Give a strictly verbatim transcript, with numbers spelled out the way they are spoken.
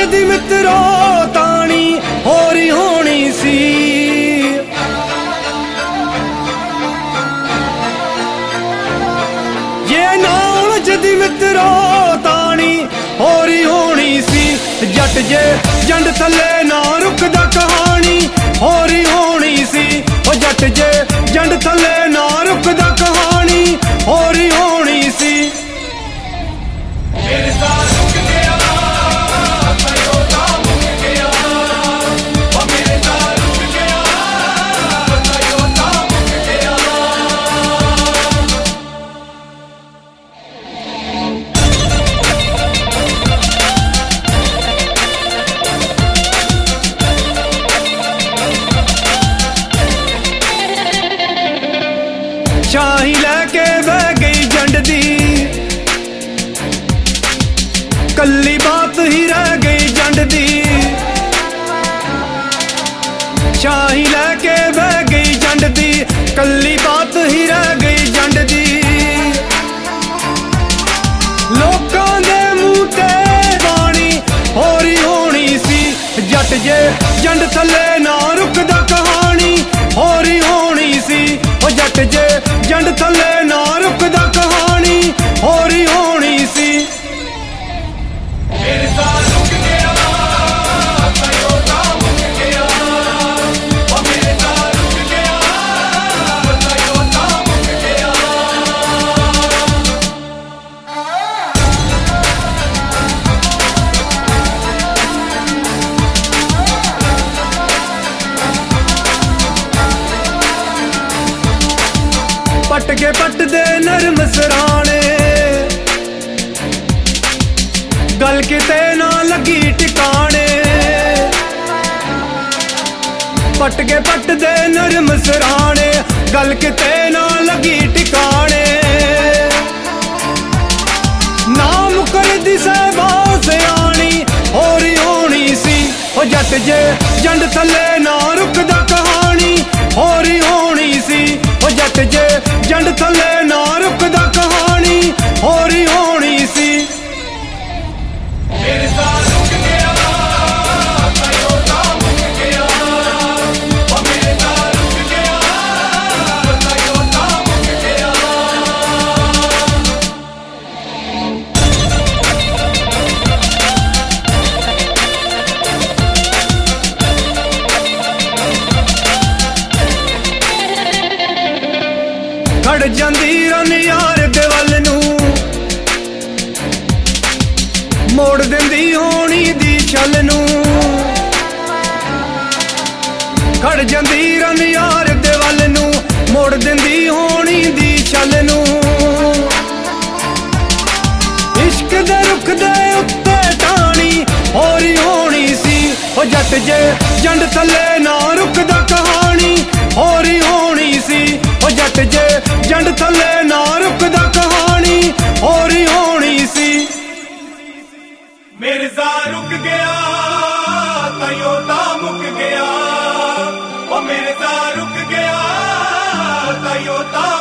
जदी मित्रो तानी होरी होनी सी। ये नाल जदी मित्रो तानी होरी होनी सी। जट जे जंड थले ना रुकदा कहानी होरी होनी सी। ओ जट जे जंड थले ना रुकदा कहानी होरी होनी सी। मेरे साथ रुक गया तयोता मुक गया, ओ मेरे साथ रुक गया तयोता मुक गया। शाही लैके बह गई जंड दी, कल्ली बात ही रह गई जंड दी। शाही लैके बह गई जंड दी, कल्ली बात ही रह गई जंड दी। लोकां दे मूंह ते पानी होरी होनी सी। जट जे जंड थले ना रुकदा कहानी होरी होनी सी। ओ जट जे जंड थले ना रुकदा कहानी होरी होनी सी। मेरे साथ रुक गया तयोता मुक गया, ओ मेरे साथ रुक गया तयोता मुक गया। पट के पट दे नरम सराणे, गल किते ना लगी टिकाने। पट के पट दे नरम सराणे, गल किते ना लगी टिकाने। नाम कर दी सहबा सियानी होरी होनी सी। ओ जट जे जंड थले ना रुकदा कहानी होरी होनी सी। ओ जट जे जंड थले ना रुकदा कहानी होरी होनी सी। मेरे साथ रुक गया तयोता मुक गया, ओ मेरे साथ रुक गया तयोता मुक गया। खड़ जांदी रन यार दे वल नूं, मोड़ दिंदी होनी दी छल नूं। खड़ जांदी रन यार दे वल नूं, मोड़ दिंदी होनी दी छल नूं। इश्क दे रुख दे उत्ते टाणी होरी होनी सी। ओ जट जे जंड थले ना रुकदा कहानी होरी होनी सी। ओ जट जे जंड थले ना रुकदा कहानी होरी होनी सी। मेरे साथ रुक गया तयोता मुक गया, ओ मेरे साथ रुक गया तयोता